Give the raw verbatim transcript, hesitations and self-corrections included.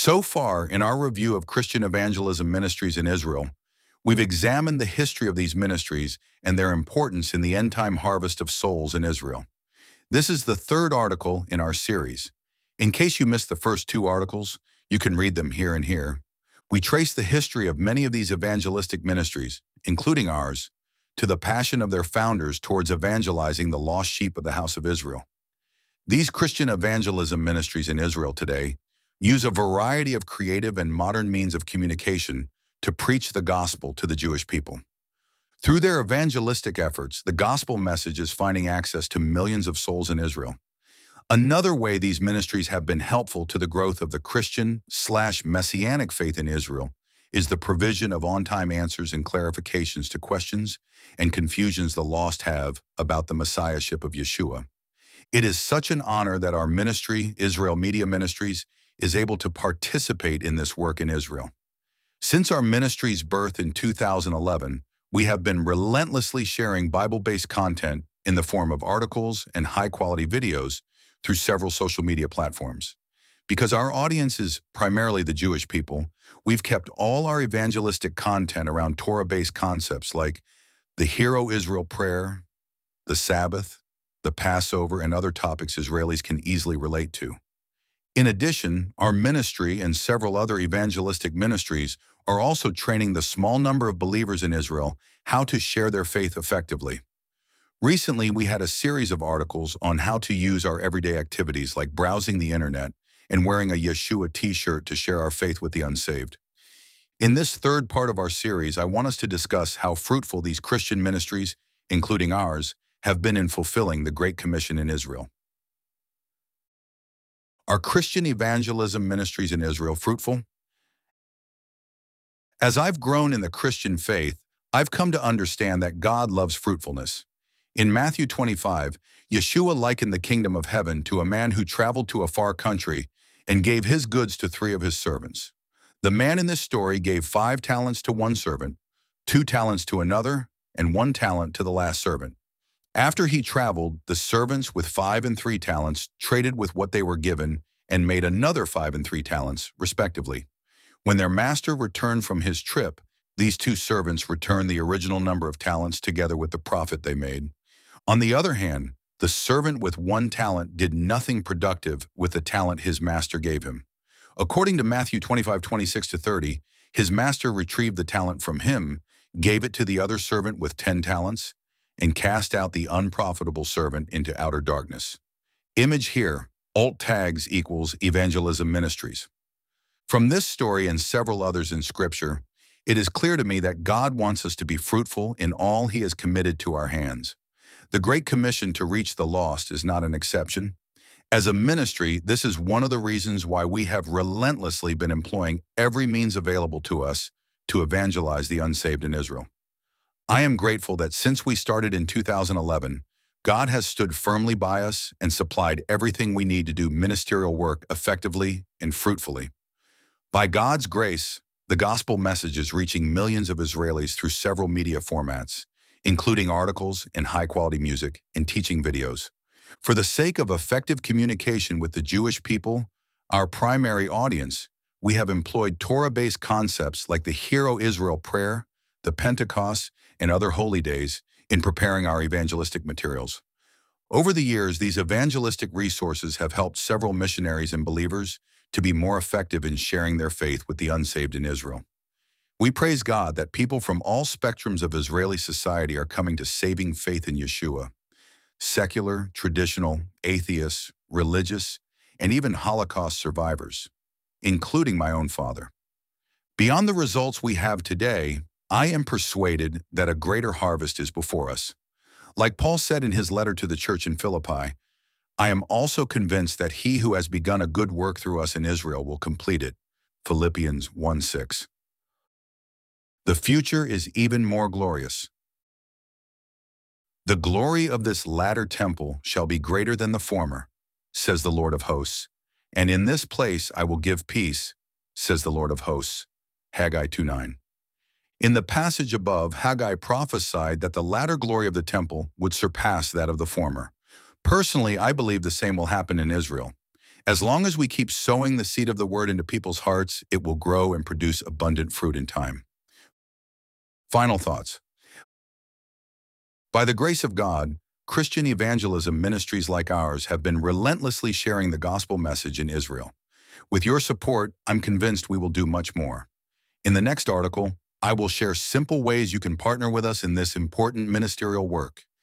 So far, in our review of Christian evangelism ministries in Israel, we've examined the history of these ministries and their importance in the end-time harvest of souls in Israel. This is the third article in our series. In case you missed the first two articles, you can read them here and here. We trace the history of many of these evangelistic ministries, including ours, to the passion of their founders towards evangelizing the lost sheep of the house of Israel. These Christian evangelism ministries in Israel today use a variety of creative and modern means of communication to preach the gospel to the Jewish people. Through their evangelistic efforts, the gospel message is finding access to millions of souls in Israel. Another way these ministries have been helpful to the growth of the Christian slash Messianic faith in Israel is the provision of on-time answers and clarifications to questions and confusions the lost have about the Messiahship of Yeshua. It is such an honor that our ministry, Israel Media Ministries, is able to participate in this work in Israel. Since our ministry's birth in two thousand eleven, we have been relentlessly sharing Bible-based content in the form of articles and high-quality videos through several social media platforms. Because our audience is primarily the Jewish people, we've kept all our evangelistic content around Torah-based concepts like the Hero Israel prayer, the Sabbath, the Passover, and other topics Israelis can easily relate to. In addition, our ministry and several other evangelistic ministries are also training the small number of believers in Israel how to share their faith effectively. Recently, we had a series of articles on how to use our everyday activities like browsing the internet and wearing a Yeshua t-shirt to share our faith with the unsaved. In this third part of our series, I want us to discuss how fruitful these Christian ministries, including ours, have been in fulfilling the Great Commission in Israel. Are Christian evangelism ministries in Israel fruitful? As I've grown in the Christian faith, I've come to understand that God loves fruitfulness. In Matthew twenty-five, Yeshua likened the kingdom of heaven to a man who traveled to a far country and gave his goods to three of his servants. The man in this story gave five talents to one servant, two talents to another, and one talent to the last servant. After he traveled, the servants with five and three talents traded with what they were given and made another five and three talents, respectively. When their master returned from his trip, these two servants returned the original number of talents together with the profit they made. On the other hand, the servant with one talent did nothing productive with the talent his master gave him. According to Matthew twenty-five, twenty-six to thirty, his master retrieved the talent from him, gave it to the other servant with ten talents, and cast out the unprofitable servant into outer darkness. Image here, alt tags equals evangelism ministries. From this story and several others in Scripture, it is clear to me that God wants us to be fruitful in all He has committed to our hands. The Great Commission to reach the lost is not an exception. As a ministry, this is one of the reasons why we have relentlessly been employing every means available to us to evangelize the unsaved in Israel. I am grateful that since we started in two thousand eleven, God has stood firmly by us and supplied everything we need to do ministerial work effectively and fruitfully. By God's grace, the gospel message is reaching millions of Israelis through several media formats, including articles and high-quality music and teaching videos. For the sake of effective communication with the Jewish people, our primary audience, we have employed Torah-based concepts like the Hero Israel prayer, the Pentecost, and other holy days in preparing our evangelistic materials. Over the years, these evangelistic resources have helped several missionaries and believers to be more effective in sharing their faith with the unsaved in Israel. We praise God that people from all spectrums of Israeli society are coming to saving faith in Yeshua. Secular, traditional, atheists, religious, and even Holocaust survivors, including my own father. Beyond the results we have today, I am persuaded that a greater harvest is before us. Like Paul said in his letter to the church in Philippi, I am also convinced that he who has begun a good work through us in Israel will complete it. Philippians one six. The future is even more glorious. The glory of this latter temple shall be greater than the former, says the Lord of hosts. And in this place I will give peace, says the Lord of hosts. Haggai two nine. In the passage above, Haggai prophesied that the latter glory of the temple would surpass that of the former. Personally, I believe the same will happen in Israel. As long as we keep sowing the seed of the word into people's hearts, it will grow and produce abundant fruit in time. Final thoughts. By the grace of God, Christian evangelism ministries like ours have been relentlessly sharing the gospel message in Israel. With your support, I'm convinced we will do much more. In the next article, I will share simple ways you can partner with us in this important ministerial work.